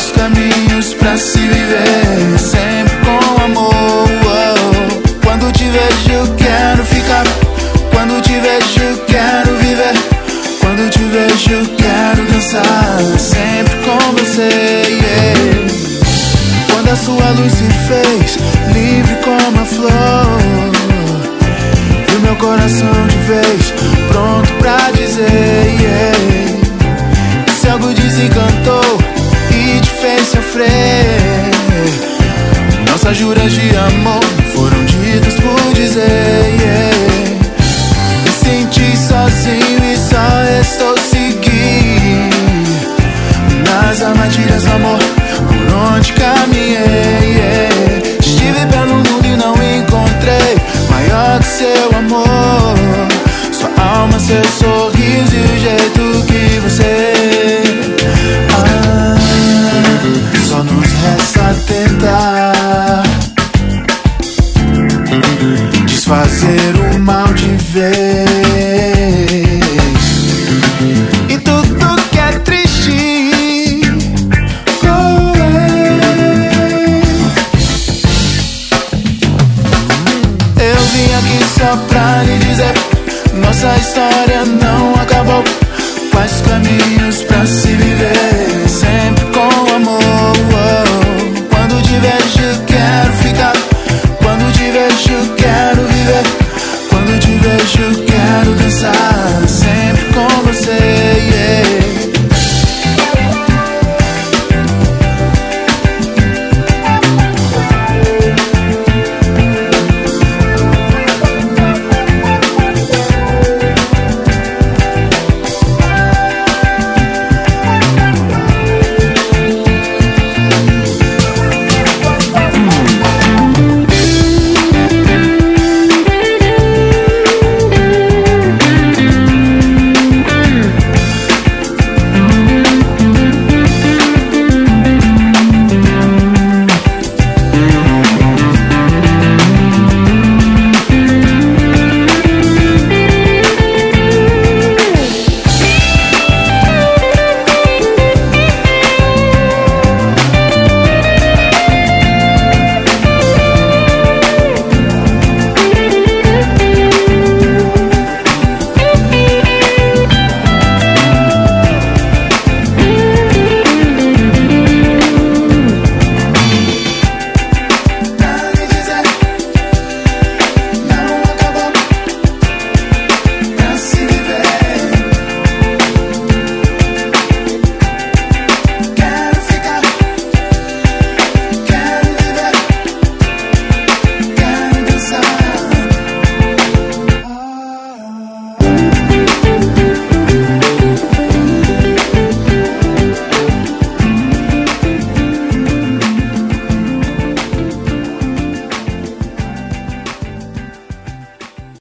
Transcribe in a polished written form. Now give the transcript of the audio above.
muitos caminhos pra se viver, sempre com amor. Quando te vejo quero ficar, quando te vejo quero viver, quando te vejo quero dançar, sempre com você, yeah. Quando a sua luz se fez livre como a flor, e o meu coração de vez pronto pra dizer, yeah. Se algo desencantou e te fez sofrer, nossas juras de amor foram ditas por dizer, yeah. Me senti sozinho e só estou seguindo nas armadilhas do amor por onde caminhei, yeah. Estive pelo mundo e não encontrei maior que seu amor, sua alma, seu sorriso e o jeito que você, só nos resta tentar desfazer o mal de vez, e tudo que é triste eu vim aqui só pra lhe dizer, nossa história